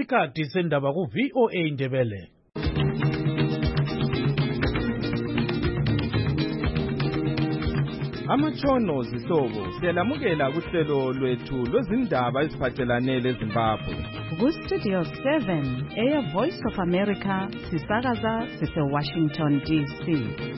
isikhathi sendaba ku-VOA Indebele. Amatshono zihlobo siyalamukela kuhlelo lwethu lwezindaba eziphathelane leZimbabwe. Ku-Studio 7 Air Voice of America sisakaza sise-Washington DC.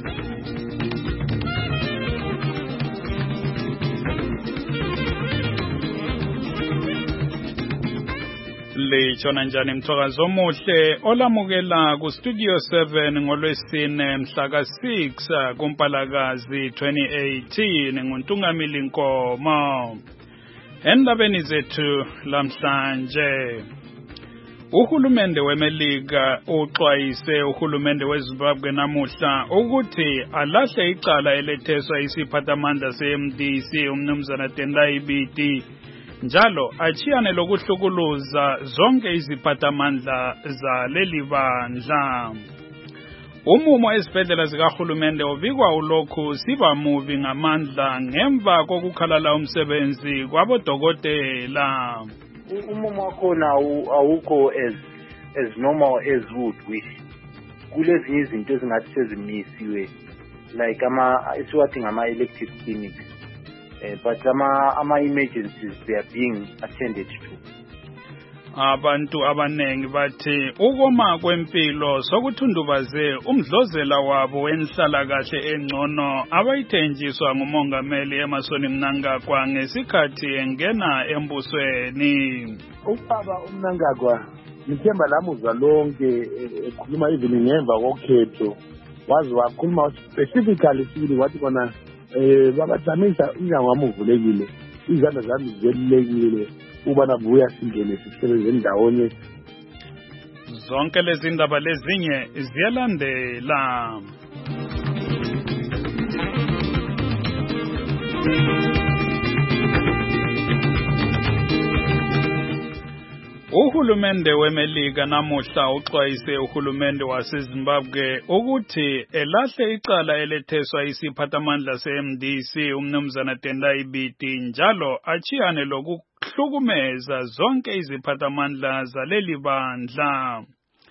Lechona njani mthokazi omuhle olamukela ku-Studio 7 ngolwesine mhla ka-6 kuMpalakazi 2018 nguNtungamili Nkomo. Endabeni zethu lamhlanje, uhulumende weMelika uxwayise uhulumende weZimbabwe namuhla ukuthi alahle icala eletheswa isiphathamandla se-MDC umnumzana Tendai Biti njalo achiyane lokuhlukuluza zonke iziphathamandla zaleli bandla. Umumo ezibhedlela zikahulumende ubikwa ulokhu siba mubi ngamandla ngemva kokukhalala umsebenzi kwabodokotela. Umumo wakhona awukho as normal as would wish. Kulezinye izinto ezingathi sezimisiwe like esiwathi ngama-elective clinics. But ama-emergencies, they are being attended to. Abantu abanengi bathi ukoma kwempilo sokuthundubaze umdlozela wabo wenhlalakahle engcono abayithenjiswa ngumongameli Emmerson Mnangagwa ngesikhathi engena embusweni. Ubaba uMnangagwa ngithemba lamuzwa lonke ekhuluma even ngemva kokhetho wazi wakhuluma specifically sibili wathi kona babajamisa inyango wami uvulekile, izandla zami zivelelekile uba nabuya singene sisebenze ndawonye. Zonke lezi ndaba lezinye ziyalandela. Uhulumende weMelika namuhla uxwayise uhulumende waseZimbabwe ukuthi elahle icala eletheswa isiphathamandla se-MDC umnumzana Tendai Biti njalo achiyane lokuhlukumeza zonke iziphathamandla zaleli bandla.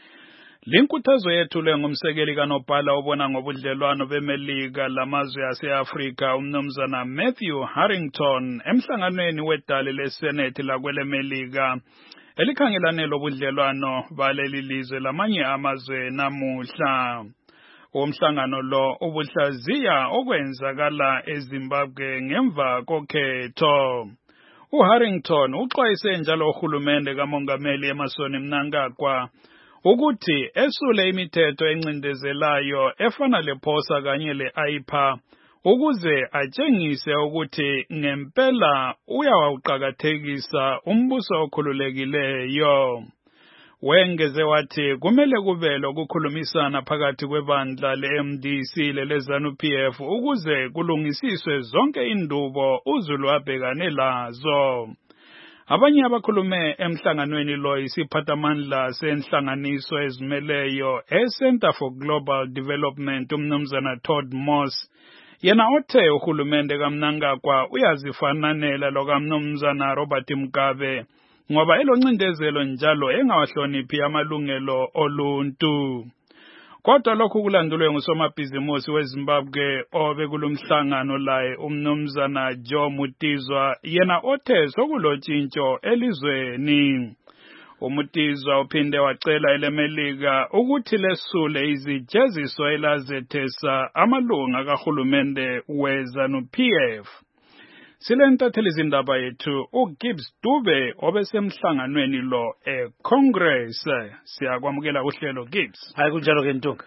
Linkuthazo yethulwe ngumsekeli kaNobhala obona ngobudlelwano beMelika lamazwe ase-Afrika umnumzana Matthew Harrington emhlanganweni wedale leSenate lakweleMelika elikhangelane lobudlelwano baleli lizwe lamanye amazwe namuhla. Umhlangano lo ubuhlaziya okwenzakala eZimbabwe ngemva kokhetho. uHarrington uxwayise njalo uhulumende kamongameli Emmerson Mnangagwa ukuthi esule imithetho encindezelayo efana lePhosa kanye le-AIPA ukuze atshengise ukuthi ngempela uyawuqakathekisa umbuso okhululekileyo. Wengeze wathi kumele kube lokukhulumisana phakathi kwebandla le-MDC lele-ZANU-PF ukuze kulungisiswe zonke indubo uZulu abhekane lazo. Abanye abakhulume emhlanganweni lo isiphathamandla senhlanganiso ezimeleyo eCenter for Global Development umnumzana Todd Moss yena othe uhulumende kaMnangagwa uyazifananela lokamnumzana Robert Mugabe ngoba eloncindezelo njalo engawahloniphi amalungelo oluntu. Kodwa lokhu kulandulwe ngusomabhizimusi weZimbabwe obekulumhlangano laye umnumzana Joe Mutizwa yena othe sokulotshintsho elizweni. uMutizwa uphinde wacela eleMelika ukuthi lesule izijeziso elazethesa amalunga kahulumende weZANU-PF. Silentatheli izindaba yethu uGibbs Dube obesemhlanganweni lo eCongress. Siyakwamukela uhlelo Gibbs. Hayi kunjalo ke Ntunga.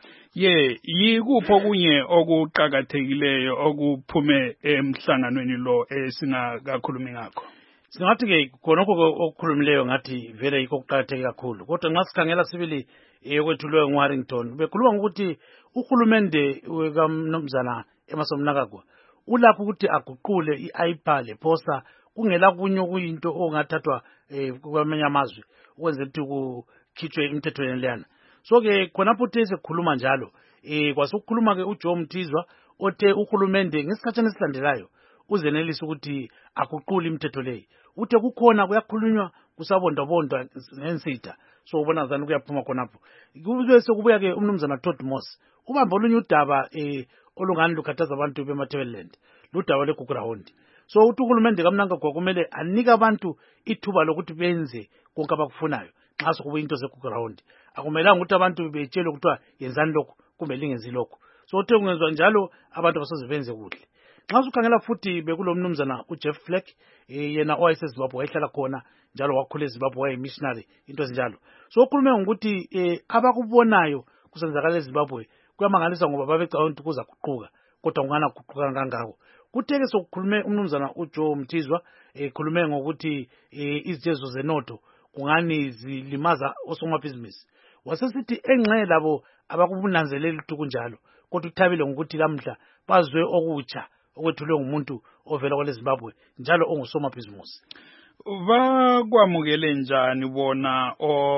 Yikupho kunye okuqhakathekileyo okuphume emhlanganweni lo esingakakhulumi ngakho. Singathi ke khonokho okukhulumileyo ngathi vele yikho kuqhakatheke kakhulu. Kodwa nxa sikhangela sibili ekwethulwe nguHarrington bekhuluma ngokuthi uhulumende kaMnumzana Emmerson Mnangagwa ulapho ukuthi aguqule i-AIPA lePhosa kungela kunye okuyinto ongathathwa kwamanye amazwe ukwenza ukuthi kukhitshwe imithetho leyana. So ke khonapho uthese kukhuluma njalo kwasukukhuluma ke uJoe Mutizwa othe uhulumende ngesikhathini esilandelayo uzenelisa ukuthi aguqule imithetho leyi. Uthe kukhona kuyakhulunywa kusabondabondwa ngensitha so ubona ngazani kuyaphuma khonapho kube sekubuya ke umnumzana Todd Moss ubamba olunye udaba olungani lukhathaza abantu bemathebeleland ludaba leGugurawundi so uthi uhulumende kaMnangagwa kumele anike abantu ithuba lokuthi benze konke abakufunayo nxa sokubuya into zeGugurawundi akumelanga ukuthi abantu betshele ukuthiwa yenzani lokho kumbe lingenzi lokho so uthe kungenzwa njalo abantu basoze benze kuhle nxa sukhangela futhi bekulo mnumzana uJeff Flake yena owayeseZimbabwe wayehlala khona njalo wakhula eZimbabwe wayemissionary into ezinjalo so ukhulume ngokuthi abakubonayo kusenzakala eZimbabwe kuyamangalisa ngoba babecabanga ukuthi kuza kuquka kodwa kungana kuquka kangako kutheke sokukhulume umnumzana uJoe Mthizwa ekhulume ngokuthi izijezo zenotho kungani zilimaza osomabhizinisi wasesithi enxe labo abakubunanzelela ukuthi kunjalo kodwa uthabile ngokuthi lamhla bazwe okutsha okwethulwe ngumuntu ovela kwele Zimbabwe njalo ongusomabhizinisi bakwamukele njani bona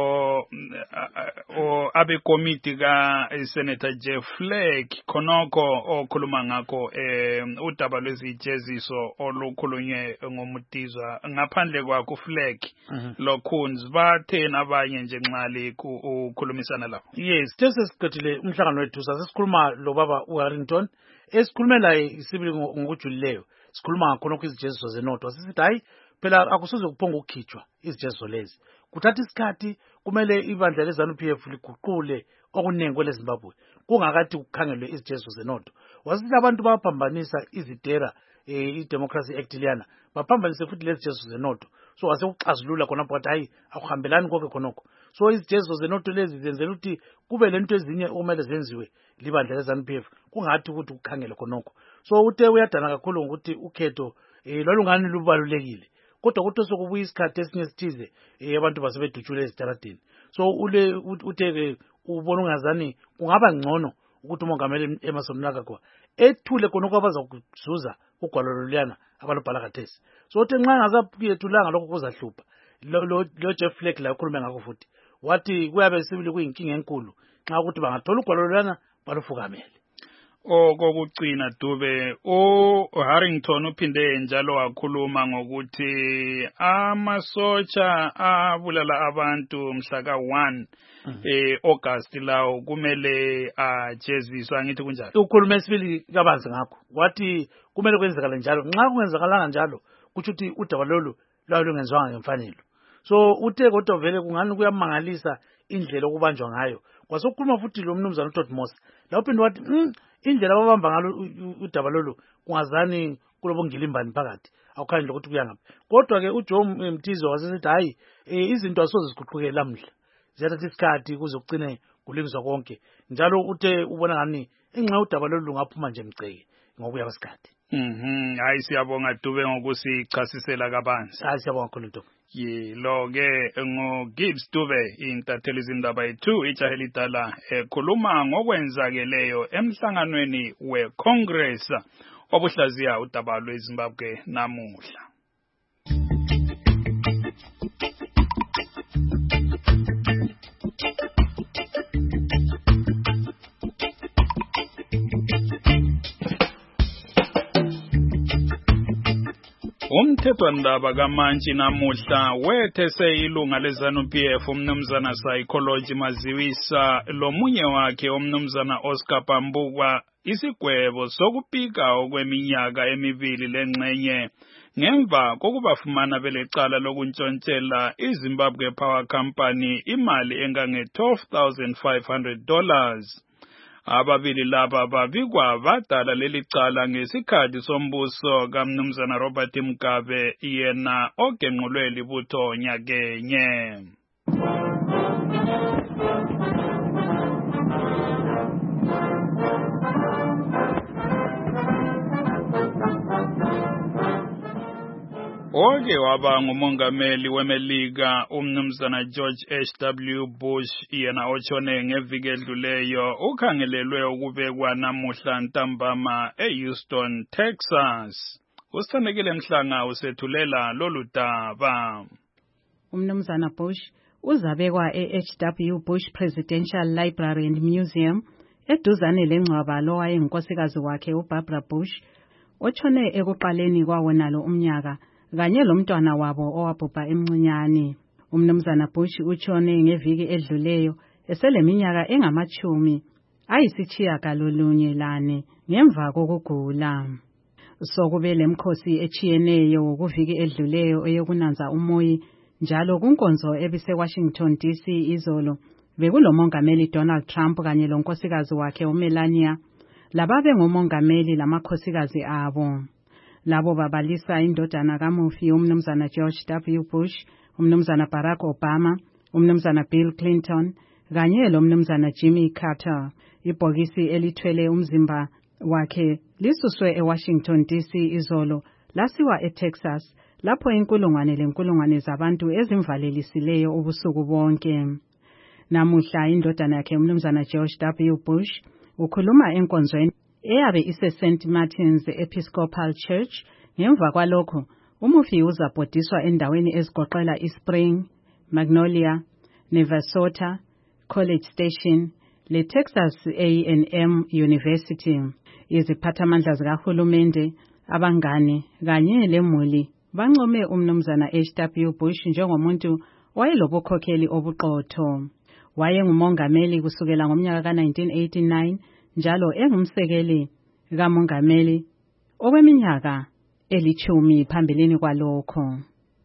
abekomiti ka Senator Jeff Flake khonokho okhuluma ngakho udaba lwezijeziso olukhulunywe ngomutizwa ngaphandle kwakho Flake lokhunzi bathena abanye nje nxali ukukhulumisana lapho yes sesiqedile umhlangano wethu sasikhuluma lo baba uHarrington esikhulume laye isibili ngokujulileyo sikhuluma ngakhonokho izijeziso zenotho sisithi hayi phela akusoze kuphonga ukukhitshwa izijeziso lezi kuthatha isikhathi kumele ibandla leZANU-PF liguqule okuningi kwele Zimbabwe kungakathi kukhangelwe izijeziso zenotho wasithi abantu bayaphambanisa izidera i-Democracy Act liyana baphambanise futhi lezi zijeziso zenotho so wasekuxazulula khonapho wathi hayi akuhambelani konke khonokho so izijeziso zenotho lezi zenzela ukuthi kube lento ezinye okumele zenziwe libandla leZANU-PF kungathi ukuthi kukhangele khonokho so uthe uyadana kakhulu ngokuthi ukhetho lwalungani lubalulekile kodwa kuthi sokubuya isikhathi esinye sithize abantu basebedutshule ezitaradini so uthe ubona ungazani kungaba ngcono ukuthi umongameli Emmerson Mnangagwa ethule khonokho abazakuzuza ugwalo loluyana abalubhala kathesi so uthe nxa ngazapuyethulanga lokho kuzahlupha lo Jeff Flake la ukhulume ngakho futhi wathi kuyabe sibili kuyinkinga enkulu nxa ukuthi bangathola ugwalo loluyana balufukamele okokugcina Dube uHarrington uphinde njalo wakhuluma ngokuthi amasotsha abulala abantu mhla ka1 August lawo kumele ajeziswa ngithi kunjalo ukhulume sibili kabanzi ngakho wathi kumele kwenzakala njalo nxa kungenzakalanga njalo kuthi ukuthi udaba lolu lwalungenzwanga ngemfanelo so uthe kodwa vele kungani kuyamangalisa indlela okubanjwa ngayo kwasokhuluma futhi lo mnumzana uTodd Moss la uphinde wathi indlela ababamba ngalo udaba lolu kungazani kulobongilimbani phakathi awukhanye ukuthi kuyangaphi kodwa ke uJoe Mthizwa wasesithi hayi izinto asoze ziguquke lamhla ziyathatha isikhathi kuze kucine kulingiswa konke njalo uthe ubona ngani enxa udaba lolu lungaphuma nje mceke ngokuya kwesikhathi hayi siyabonga Dube ngokusichasisela kabanzi hayi siyabonga kakhulu Dube lo-ke ngo-Gibbs Dube intatheli izindaba yethu ijaheli dala ekhuluma ngokwenzakeleyo emhlanganweni we-Congress obuhlaziya udaba lweZimbabwe namuhla umthethwandaba kaMantshi namuhla wethese ilunga leZANU-PF umnumzana Psychology Maziwisa lomunye wakhe umnumzana Oscar Pambukwa isigwebo sokupika okweminyaka emibili lengxenye ngemva kokubafumana belecala lokuntshontshela iZimbabwe Power Company imali engange $12,500 ababili laba babikwa badala lelicala ngesikhathi sombuso kaMnumzana Robert Mugabe yena ogenqulwe libutho nyakenye Oke waba ngumongameli weMelika umnumzana George H.W. Bush yena otshone ngeviki edluleyo ukhangelelwe ukubekwa namuhla ntambama eHouston, Texas. Usithandekile Mhlanga usethulela lolu daba. Umnumzana Bush uzabekwa eH.W. Bush Presidential Library and Museum eduzane lengcwaba lo wayengunkosikazi wakhe uBarbara Bush otshone ekuqaleni kwawonalo umnyaka kanye lomntwana wabo owabhubha emncinyane. Umnumzana Bush utshone ngeviki edluleyo eseleminyaka engama-94 ngemva kokugula. Sokube lemkhosi echiyeneyo kuviki edluleyo eyokunanza umoyi njalo kunkonzo ebise-Washington DC izolo bekulomongameli Donald Trump kanye lonkosikazi wakhe uMelania lababe ngomongameli lamakhosikazi abo. Labo babalisa indodana kamufi umnumzana George W. Bush, umnumzana Barack Obama, umnumzana Bill Clinton kanye lomnumzana Jimmy Carter. Ibhokisi elithwele umzimba wakhe lisuswe eWashington DC izolo lasiwa eTexas lapho inkulungwane zabantu ezimvalelisileyo ubusuku bonke. Namuhla indodana yakhe umnumzana George W. Bush ukhuluma enkonzweni eyabe ise St. Martin's Episcopal Church. Ngemva kwalokho umufi uzabhodiswa endaweni ezigoqela iSpring, Magnolia, Navasota, College Station leTexas A&M University. Iziphathamandla zikahulumende, abangane kanye lemuli bancome umnumzana H.W. Bush njengomuntu wayelobukhokheli obuqotho. Wayengumongameli kusukela ngomnyaka ka-1989 njalo engumsekeli kamongameli okweminyaka 10 phambilini kwalokho.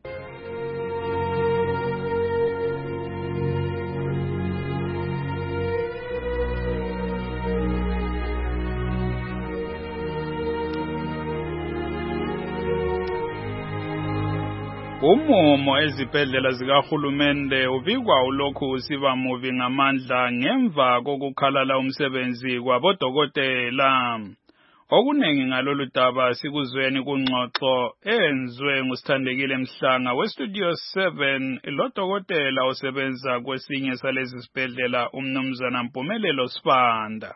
Umumo ezibhedlela zikahulumende ubikwa ulokhu usiba mubi ngamandla ngemva kokukhalala umsebenzi kwabodokotela. Okunengi ngalolu daba sikuzweni kungxoxo enzwe ngusithandekile Mhlanga weStudio 7 lodokotela osebenza kwesinye salezi sibhedlela umnumzana Mpumelelo Sibanda.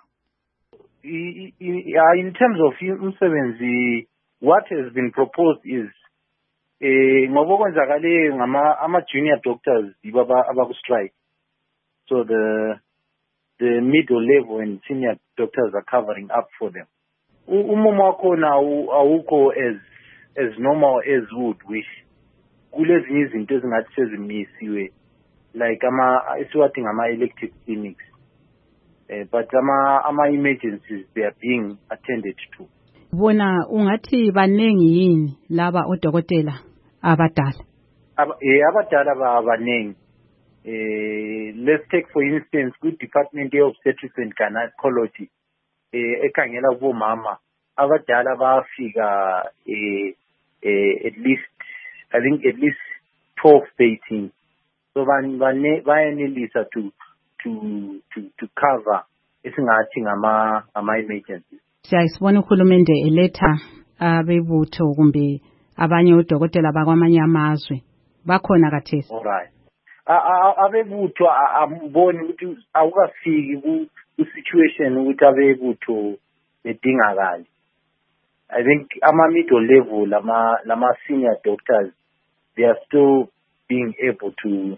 In terms of umsebenzi, what has been proposed is ngoba kwenzakale ama junior doctors abaku strike, so the middle level and senior doctors are covering up for them. Umumo wakhona awukho as normal as would wish. Kulezinye izinto ezingathi sezimisiwe like esiwathi ngama elective clinics, but ama emergencies they are being attended to. Bona ungathi banengi yini laba odokotela abadala? Abadala abanengi. Let's take for instance good Department of Obstetrics and Gynecology ekhangela kubomama abadala bafika at least 12-13. So bayenelisa to cover esingathi ngama emergencies. Siyasibona uhulumende eletha abebutho kumbe abanye odokotela bakwamanye amazwe bakhona kathesi. Alright. Abebutho amboni ukuthi awukafiki ku situation ukuthi abebutho bedingakala. I think ama middle level lama senior doctors they are still being able to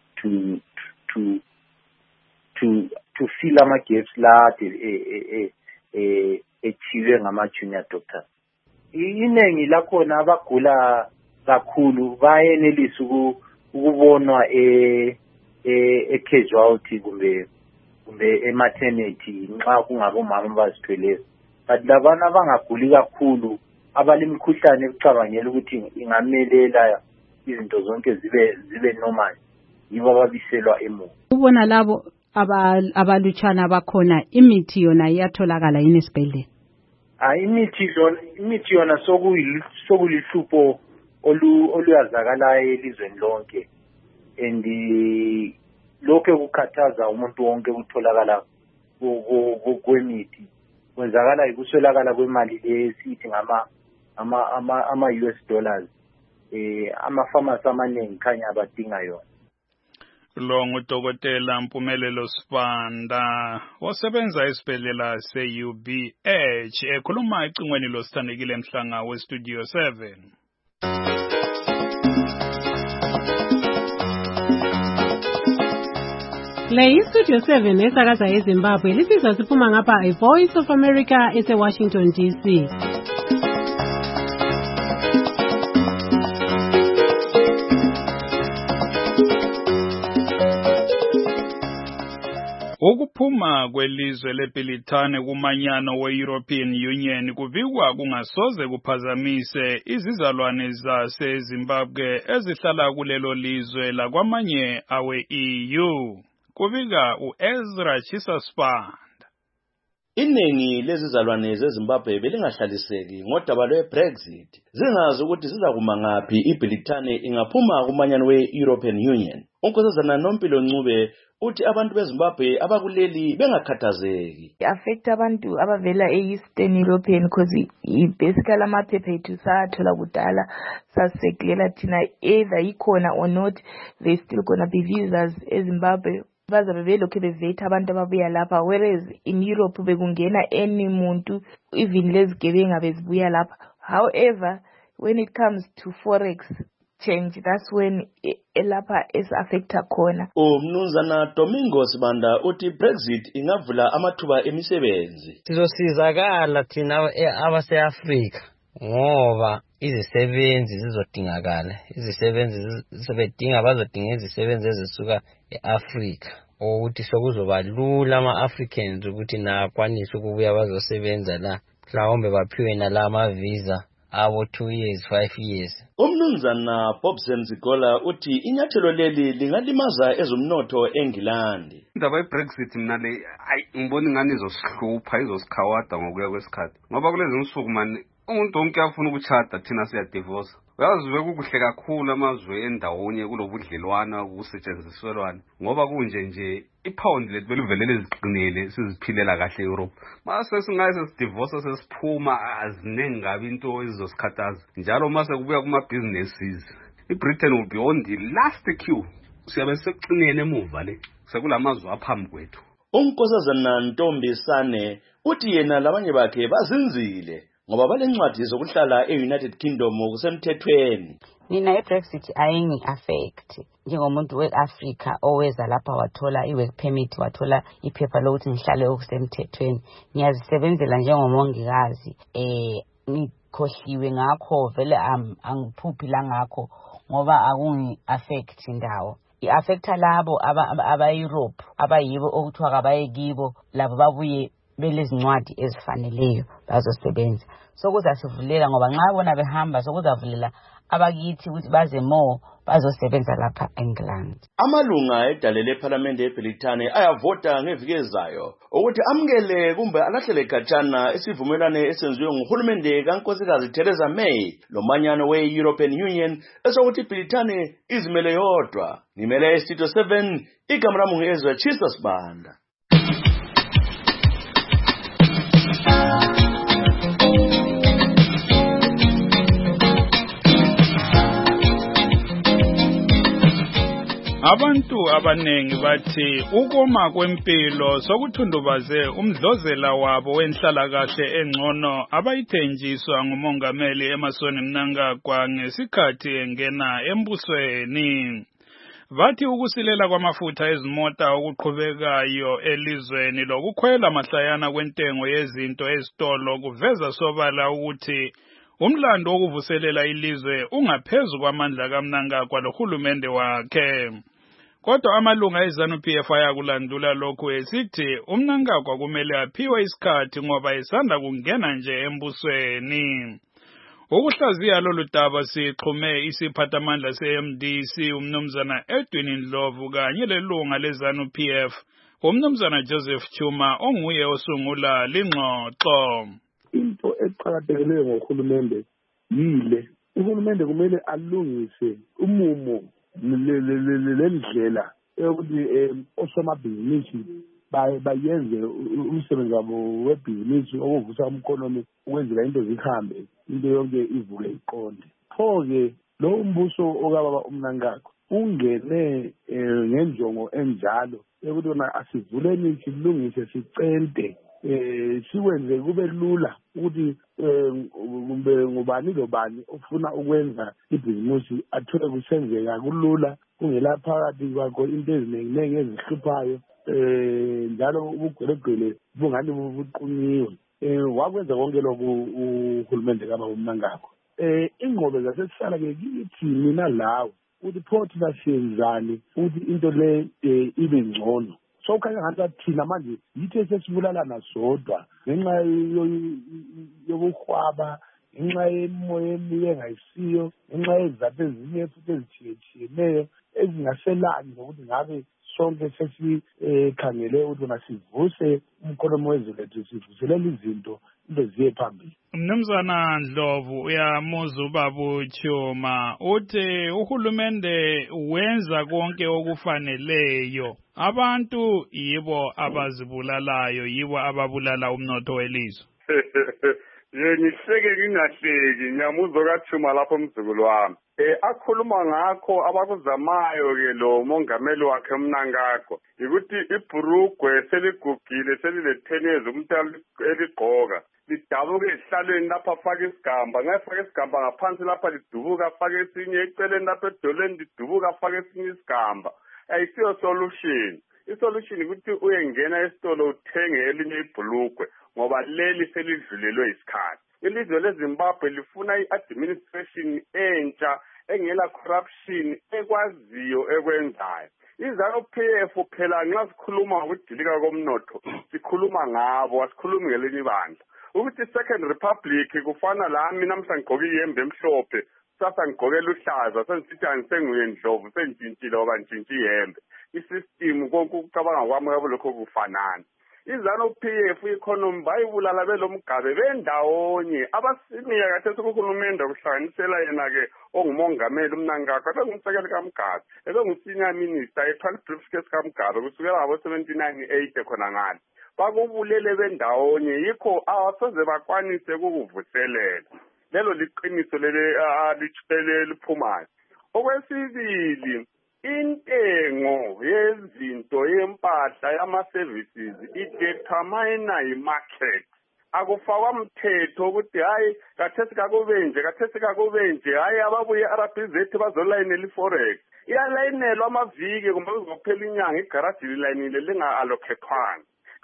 fill ama gaps la echiwe ngama junior doctors. Inengi lakhona abagula kakhulu bayenelisa ukubonwa casualty kumbe maternity nxa kungabo mama bazithweleyo. But labana abangaguli kakhulu abalimkhuhlane ekucabangela ukuthi ingamelela izinto zonke zibe normal yibo ababiselwa emuva. Ubona labo abalutshana bakhona imithi yona iyatholakala yini esibhedlela? Imithi yona sokulihlupho oluyazakala elizweni lonke, and lokho kukhathaza umuntu wonke ukutholakala kwemithi. Kwenzakala ikuswelakala kwemali lesithi ama US dollars. Ama-pharmacy amaningi khanya abadinga yona. Lo ngudokotela Mpumelelo Sibanda osebenza esibhedlela se-UBH ekhuluma ecingweni losithandekile Mhlanga weStudio 7. Le iStudio 7 esakaza eZimbabwe lisizwa siphuma ngapha iVoice of America ese-Washington DC. Ukuphuma kwelizwe leBrithani kumanyano we-European Union kubikwa kungasoze kuphazamise izizalwane zaseZimbabwe ezihlala kulelo lizwe lakwamanye awe-EU. Kubika u-Ezra Chisaspan. Iningi lezizalwane zeZimbabwe belingahlaliseki ngodaba lwe-Brexit, zingazi ukuthi zizakuma ngaphi iBrithani ingaphuma kumanyano we-European Union. Unkosazana Nompilo Ncube uthi abantu beZimbabwe abakuleli bengakhathazeki. Affect abantu abavela e-Eastern European because basically amaphepha ethu sathola kudala saseklela thina either ikhona or not they still gonna be visas eZimbabwe. Bazabe belokhu bevetha abantu ababuya lapha, whereas in Europe bekungena any muntu, even lezigebenga bezibuya lapha. However, when it comes to forex change, that's when lapha is affecta khona. Umnumzana Domingo Sibanda uthi Brexit ingavula amathuba emisebenzi. Sizosizakala thina abase-Afrika ngoba izisebenzi zizodingakala. Izisebenzi bazodinga izisebenzi ezisuka e-Afrika. Ukuthi sokuzoba lula ama-Africans ukuthi nakwanise ukubuya bazosebenza la. Mhlawumbe baphiwe nala ama-visa abo 2 years 5 years. Umnumzana Bobsen Zigola uthi inyathelo leli lingalimaza ezomnotho eNgilandi. Indaba yeBrexit mina le ngibona ingani izosihlupha izosikhawada ngokuya kwesikhathi. Ngoba kulezi nsuku man umuntu wonke afuna ukuchata thina siya divorce. Uyazi kukuhle kakhulu amazwe endawonye kulobudlelwana kusetshenziswelwana ngoba kunje ipound lethu belivelele iziqinile siziphilela kahle eEurope. Mase singayise sidivorce sesiphuma azinenge ngabe into ezizosikhathaza. Njalo mase kubuya kuma businesses. iBritain will be on the last queue. Siyabe sekuqinene emuva le. Sekulamazwe aphambi kwethu. Unkosazana Ntombisane uthi yena labanye bakhe bazinzile ngoba balencwadi zokuhlala e-United Kingdom kusemthethweni. Mina iBrexit ayingi affect njengomuntu we-Africa oweza lapha wathola i-work permit, wathola iphepha lokuthi ngihlale okusemthethweni. Ngiyazisebenzela njengomongikazi, ngikhohliwe ngakho vele angiphuphi la ngakho ngoba akungi affect indawo. I-affecta labo aba-Europe abayibo okuthiwa kabaye kibo labo babuye belezincwadi ezifaneleyo bazosebenza. Sokuzasivulela ngoba nxa bona behamba sokuzavulela abakithi ukuthi baze more bazosebenza lapha eNgilandi. Amalunga edale leParliament eBrithani ayavota ngeviki ezayo ukuthi amukele kumbe alahlele khatshana isivumelwano esenziwe nguhulumende kaNkosikazi Theresa May lomanyano we-European Union esokuthi iBrithani izimele yodwa. Ngimele Studio 7 igama lami ngu-Ezra Chisasbanda. Abantu abanengi bathi ukoma kwempilo sokuthundubaze umdlozela wabo wenhlalakahle engcono abayithenjiswa ngumongameli Emmerson Mnangagwa ngesikhathi engena embusweni. Bathi ukusilela kwamafutha ezimota okuqhubekayo elizweni lokukhwela mahlayana kwentengo yezinto ezitolo kuveza sobala ukuthi umlando wokuvuselela ilizwe ungaphezulu kwamandla kaMnangagwa lohulumende wakhe. Kodwa amalunga eZANU-PF ayakulandula lokhu esithi uMnangagwa kumele aphiwe isikhathi ngoba esanda kungena nje embusweni. Ukuhlaziya lolu daba sixhume isiphathamandla se-MDC umnumzana Edwin Ndlovu kanye lelunga leZANU-PF umnumzana Joseph Chuma onguye osungula lingxoxo. Into eqhakathekileyo ngohulumende yile uhulumende kumele alungise umumo lendlela ukuthi osomabhizinisi bayenze umsebenzi wabo webhizinisi okuvusa umkhonomi ukwenzela into zihambe into yonke ivuke iqonde. Pho-ke lo umbuso okababa uMnangagwa ungene ngenjongo enjalo ukuthi wona asivuleni silungise sicente sikwenze kube lula ukuthi kumbe ngubani lobani ofuna ukwenza ibhizinisi athole kusenzeka kulula kungela phakathi kwakho into eziningi ezihluphayo njalo ubugwelegwele bungani buqunyiwe. Wakwenza konke lokhu uhulumende kababa uMnangagwa. Ingqobe zasesihlala-ke kithi mina lawe ukuthi pho thina siyenzani ukuthi into le ibe ngcono. so khanya ngathi thina manje yithi sesibulalana sodwa ngenxa yokuhwaba ngenxa yemoya emibi engayisiyo ngenxa yezizathu ezinye futhi ezithiyeneyo ezingaselani ngokuthi ngabe sonke sesikhangele ukuthi masivuse umkholomo wezwe lethu sivuselele izinto ziye phambili. Mnumzana Ndlovu uyamuzwa ubaba Chuma uthi uhulumende wenza konke okufaneleyo, abantu yibo abazibulalayo, yibo ababulala umnotho welizwe. Ngihleke ngingahleki ngiyamuzwa kaChuma lapho mzukulu wami. Akhuluma ngakho abakuzamayo ke lo mongameli wakhe Mnangagwa ukuthi ibhurugwe seligugile selile-10 umuntu eligqoka lidabuke esihlalweni lapha afake isigamba ngayifake isigamba ngaphansi lapha lidubuka afake esinye eceleni lapha edolweni lidubuka afake esinye isigamba. Ayisiyo solution. Isolution ukuthi uyengena esitolo uthenge elinye ibhulugwe ngoba leli selidlulelwe isikhathi. Ilizwe leZimbabwe lifuna i-administration entsha engela corruption ekwaziyo ekwenzayo. iZANU-PF phela nxa sikhuluma ngokudilika komnotho sikhuluma ngabo asikhulumi ngelinye ibandla. Ukuthi second republic kufana lami namhla ngigqoke iyembe emhlophe sasa ngigqoke luhlaza sengisithi angisenguye Ndlovu sengitshintshile ngoba ngitshintshe iyembe. Isystem konke ukucabanga kwami yabo lokho kufanana. iZANU-PF economy bayibulala belomgabe bendawonye abasimiya kathesi kuhulumende kuhlanganisela yena ke ongumongameli uMnangagwa bengumsekeli kaMgabe ebengusenior minister eqala briefcase kaMgabe kusukela ngabo 79 khona ngale bakubulele bendawonye yikho awasoze bakwanise ukuvuselela lelo liqiniso leli liphumayo. Okwesibili intengo yezinto yempahla yama-services idetermina i-market. Akufakwa mthetho ukuthi hayi kathesi kakube nje hayi ababuye e-RBZ bazolayinela i-forex. Iyalayinelwa amaviki kumbe kuzophela inyanga igaraji lilayinile linga-allocathwanga.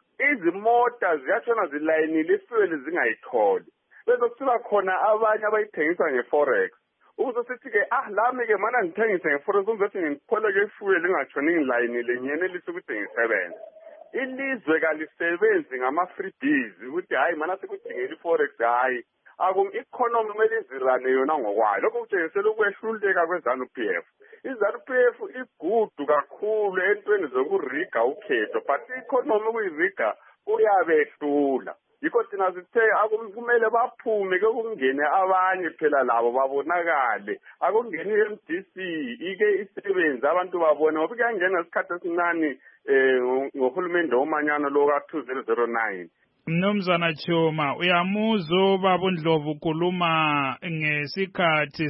Izimota ziyatshona zilayinile ifuel zingayitholi. Bese kusuka khona abanye abayithengisa nge-forex. Uzosithi-ke lami-ke mana ngithengise nge-forex uzothi ngikhwele-ke ifuel ingatshoni ngilayinile ngiyenelise ukuthi ngisebenze. Ilizwe kalisebenzi ngama-freebies ukuthi hayi mana sikudingela i-forex hayi. I-economy kumele izirane yona ngokwayo. Lokho kutshengisela ukwehluleka kweZANU-PF. iZANU-PF igudu kakhulu entweni zokuriga ukhetho but i-economy ukuyiriga kuyabehlula. Yikho thina sithe kumele baphume ke kungene abanye phela labo babonakale. Akungeni i-MDC ike isebenze abantu babone ngoba kuyangena isikhathi esincane ngohulumende womanyano lo ka-2009. Mnumzana Chuma uyamuzwa ubaba Ndlovu ukhuluma ngesikhathi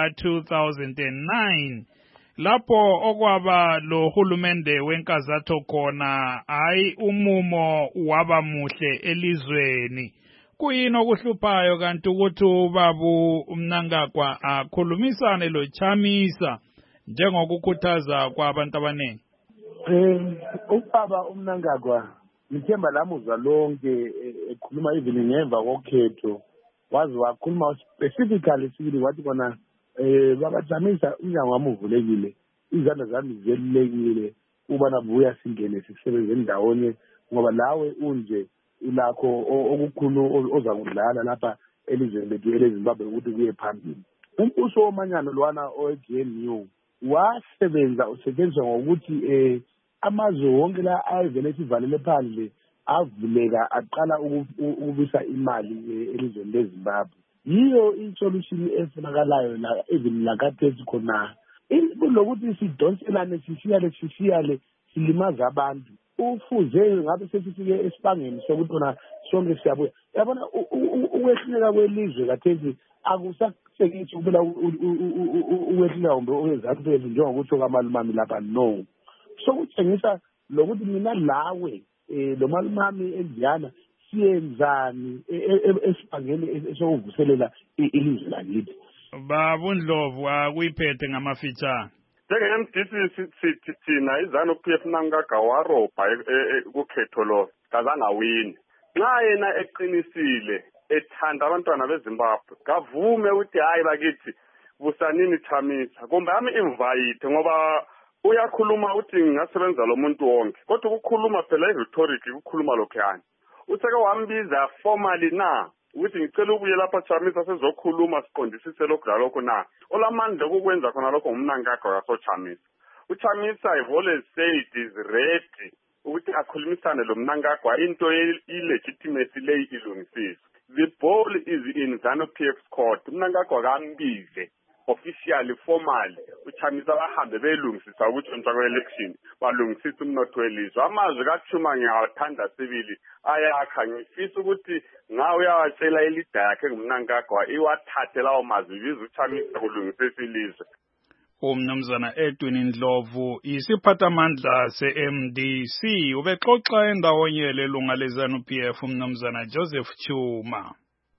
sika-2009 lapho okwaba lo hulumende wenkazatho khona hayi umumo waba muhle elizweni. Kuyini okuhluphayo kanti ukuthi ubaba uMnangagwa akhulumisane lo Chamisa njengokukhuthaza kwabantu abaningi? Ubaba uMnangagwa ngithemba lamuzwa lonke ekhuluma even ngemva kokhetho wazi wakhuluma specifically sibili wathi kona babajamisa umnyango wami uvulekile izandla zami zelulekile ubana buya singene sisebenze ndawonye ngoba lawe unje ulakho okukhulu ozakudlala lapha elizweni lethu eleZimbabwe ukuthi kuye phambili. Umbuso womanyano lwana o-GNU usebenza ngokuthi amazwe wonke la ayevele sivalele phandle avuleka aqala ukubisa imali elizweni leZimbabwe. Yiyo isolution efunakalayo la even lakathesi khona kulokuthi sidonselane sishiyale silimaza abantu. Ufuze ngabe sesifike esibangeni sokuthi khona sonke siyabuya. Yabona ukwehluleka kwelizwe kathesi akusasekithi ukubela ukwehluleka kumbe oweZANU-PF njengokuthi kwamalumami lapha no. Sokutshengisa lokuthi mina lawe lo malumami endiyana siyenzani esibangeni esokuvuselela ilizwe lakithi. Baba Ndlovu akuyiphethe ngamafitshane. Njenge-MDC sithi thina iZANU-PF Mnangagwa warobha kukhetho lo kazangawini. Nxa yena eqinisile ethanda abantwana beZimbabwe kavume ukuthi hayi bakithi busanini Chamisa kumbe ami invite ngoba uyakhuluma uthi ngingasebenza lo muntu wonke kodwa ukukhuluma phela i-rhetoric ukukhuluma lokhuyana useke wambiza formally na ukuthi ngicela ubuye lapha Chamisa sezokhuluma siqondisise lokho lalokho na olamandla ukwenza khona lokho ngumnankakho kaso Chamisa uChamisa I've always said is ready ukuthi akhulumisane lo mnankakho into illegitimacy leyi ilungisiswe the ball is in ZANU-PF's court mnankakho akambize officially formally uChamisa bahambe belungisisa ukuthi ontshaka kwe-election balungisisa umnotho welizwe amazwi kaChuma ngiyawathanda sibili ayakha ngifisa ukuthi ngawe uyawatshela ilida yakhe ngumnankakho iwathathe lawo mazwi biza uChamisa kulungisisa ilizwe. Umnumzana Edwin Ndlovu isiphathamandla se-MDC ubexoxa endawonye lelunga le-ZANU-PF umnumzana Joseph Chuma.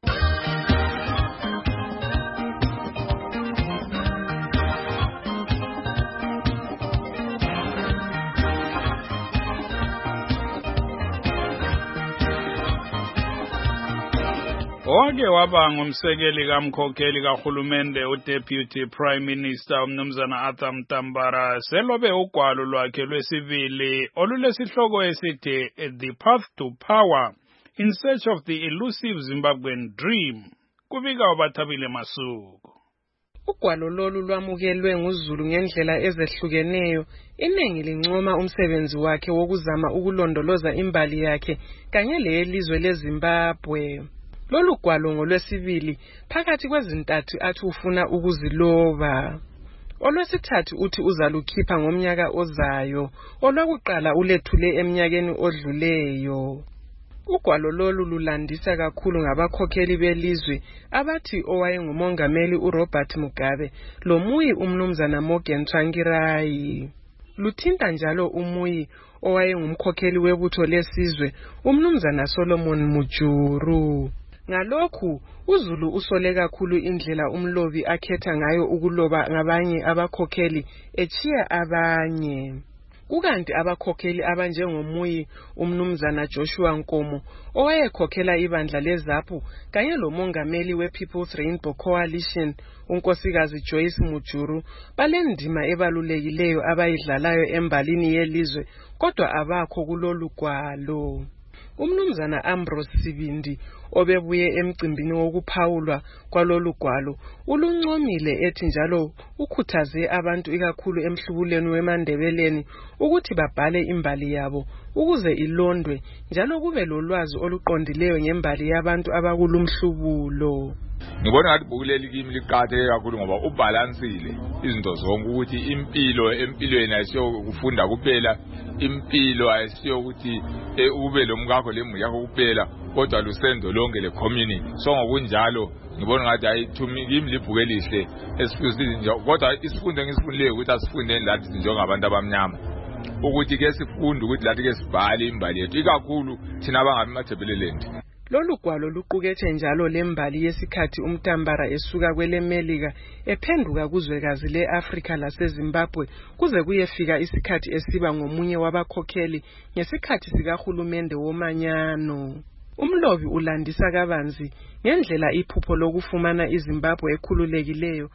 Owake waba ngumsekeli kamkhokheli kahulumende uDeputy Prime Minister umnumzana Arthur Mtambara selobe ugwalo lwakhe lwesibili olulesihloko esithi The Path to Power in Search of the Elusive Zimbabwean Dream kubika wabathabile Masuku. Ugwalo lolu lwamukelwe nguZulu ngendlela ezehlukeneyo iningi lincoma umsebenzi wakhe wokuzama ukulondoloza imbali yakhe kanye lelizwe leZimbabwe. Lolu gwalo ngolwesibili phakathi kwezintathu athi ufuna ukuziloba. Olwesithathu uthi uzalukhipha ngomnyaka ozayo, olwakuqala ulethule eminyakeni odluleyo. Ugwalo lolu lulandisa kakhulu ngabakhokheli belizwe abathi owayengumongameli uRobert Mugabe loMuyi umnumzana Morgan Tsvangirai. Luthinta njalo uMuyi owayengumkhokheli webutho lesizwe umnumzana Solomon Mujuru. Ngalokhu uZulu usole kakhulu indlela umlobi akhetha ngayo ukuloba ngabanye abakhokheli echiya abanye. Kukanti abakhokheli abanjengoMuyi umnumzana Joshua Nkomo owayekhokhela ibandla leZAPU kanye lomongameli wePeople's Rainbow Coalition unkosikazi Joyce Mujuru balendima ebalulekileyo abayidlalayo embalini yelizwe kodwa abakho kulolu gwalo. Umnumzana Ambrose Sibindi obebuye emcimbini wokuphawulwa kwalolu gwalo uluncomile ethi njalo ukhuthaze abantu ikakhulu emhlubuleni weMandebeleni ukuthi babhale imbali yabo ukuze ilondwe njalo kube lolwazi oluqondileyo ngembali yabantu abakulumhlubulo. Ngibona ngathi bukuleli kimi liqhatheke kakhulu ngoba ubalansile izinto zonke ukuthi empilweni ayisiyo kufunda kuphela impilo ayisiyo ukuthi ube lomkakho lemuyakho kuphela kodwa lusendo lonke le community so ngokunjalo ngibona ngathi ayithumi kimi libhuke lihle esifundisi nje kodwa isifundo engisifundileyo ukuthi asifundeni lathi njengabantu abamnyama ukuthi ke sifunde ukuthi lathi ke sibhale imbali yethu ikakhulu thina abangabi mathebeleland. Lolu gwalo luqukethe njalo lembali yesikhathi uMtambara esuka kwelemelika ephenduka kuzwekazi leAfrika laseZimbabwe kuze kuyefika isikhathi esiba ngomunye wabakhokheli ngesikhathi sikahulumende womanyano. Umlobi ulandisa kabanzi ngendlela iphupho lokufumana iZimbabwe ekhululekileyo.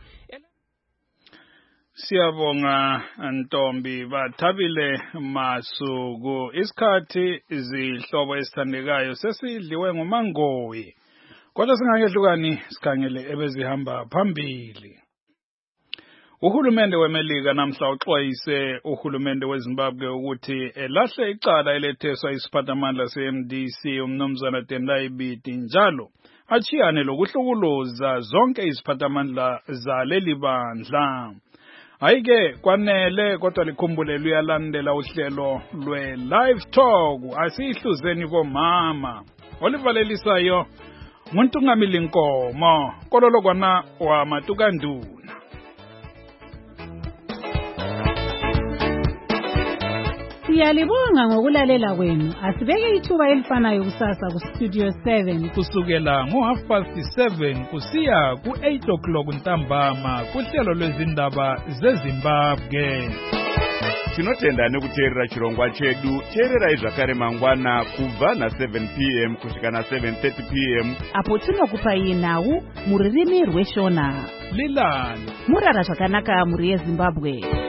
Siyabonga Ntombi Bathabile Masuku. Isikhathi izihlobo esithandekayo sesidliwe nguMangoyi. Kodwa singakehlukani sikhangele ebezihamba phambili. Uhulumende weMelika namhla uxwayise uhulumende weZimbabwe ukuthi elahle icala eletheswa isiphathamandla se-MDC umnumzana Tendai Biti njalo achiyane lokuhlukuluza zonke iziphathamandla zaleli bandla. Ayike kwanele kodwa likhumbule luyalandela uhlelo lwe-Live Talk asihluzeni bomama olivalelisayo nguNtungamili Nkomo kololokwana waMatukanduna. Siyalibonga ngokulalela kwenu. Asibeke ithuba elifanayo kusasa ku Studio 7 kusukela ngo7:30 kusiya ku8 o'clock ntambama kuhlelo lwezindaba zeZimbabwe. Tinotenda nekuteerera chirongwa chedu. Teererai zvakare mangwana kubva na7 p.m. kusvika na7:30 p.m. apo tinokupai nhau muririmi rweshona. Lilani murara zvakanaka muri yeZimbabwe.